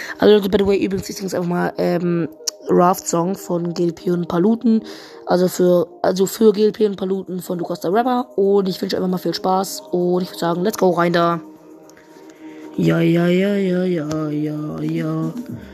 Also Leute, by the way, übrigens, ich singe einfach mal Raft-Song von GLP und Paluten. Also für GLP und Paluten von Lukas der Rapper. Und ich wünsche einfach mal viel Spaß. Und ich würde sagen, let's go rein da. Ja, ja, ja, ja, ja, ja, ja.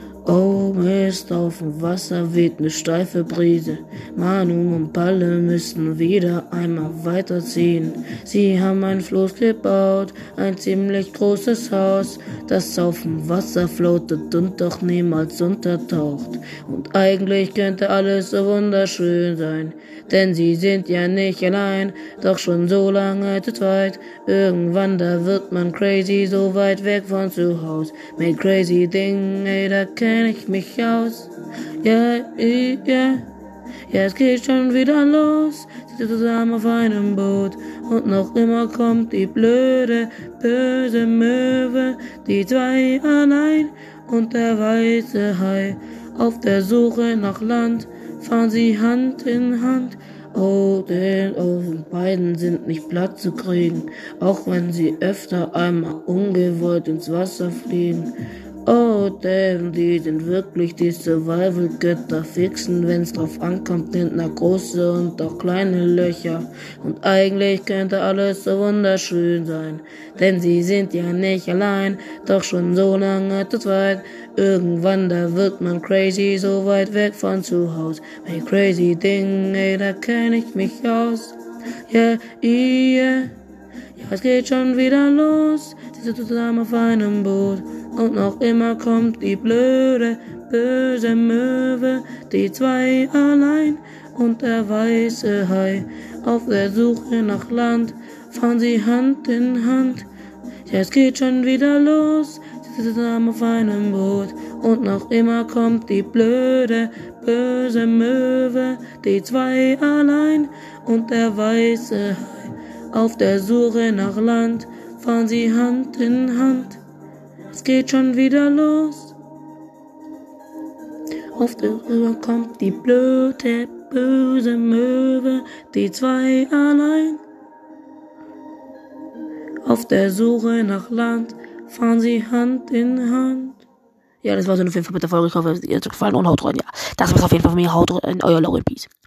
Oh Mist, auf dem Wasser weht ne steife Brise. Manu und Palle müssen wieder einmal weiterziehen. Sie haben ein Floß gebaut, ein ziemlich großes Haus, das auf dem Wasser floatet und doch niemals untertaucht. Und eigentlich könnte alles so wunderschön sein, denn sie sind ja nicht allein, doch schon so lange zu zweit. Irgendwann, da wird man crazy, so weit weg von zu Haus. Mit crazy Ding, ey, da kenn ich mich aus. Yeah, yeah. Ja, es geht schon wieder los. Sie sind zusammen auf einem Boot. Und noch immer kommt die blöde, böse Möwe. Die zwei allein und der weiße Hai. Auf der Suche nach Land fahren sie Hand in Hand. Oh, denn beiden sind nicht platt zu kriegen, auch wenn sie öfter einmal ungewollt ins Wasser fliegen. Oh, denn die sind wirklich die Survival-Götter, fixen, wenn's drauf ankommt, hinten große und auch kleine Löcher. Und eigentlich könnte alles so wunderschön sein, denn sie sind ja nicht allein, doch schon so lange zu zweit. Irgendwann, da wird man crazy, so weit weg von zu Haus. Mein crazy Ding, ey, da kenn ich mich aus. Yeah, yeah. Ja, es geht schon wieder los. Sie sind zusammen auf einem Boot. Und noch immer kommt die blöde, böse Möwe. Die zwei allein und der weiße Hai. Auf der Suche nach Land fahren sie Hand in Hand. Ja, es geht schon wieder los. Sie sind zusammen auf einem Boot. Und noch immer kommt die blöde, böse Möwe. Die zwei allein und der weiße Hai. Auf der Suche nach Land fahren sie Hand in Hand. Es geht schon wieder los. Auf der Suche kommt die blöde, böse Möwe. Die zwei allein. Auf der Suche nach Land fahren sie Hand in Hand. Ja, das war's auf jeden Fall mit der Folge. Ich hoffe, es hat euch gefallen und haut rein. Ja, das war's auf jeden Fall von mir. Haut rein, euer Lauren Peace.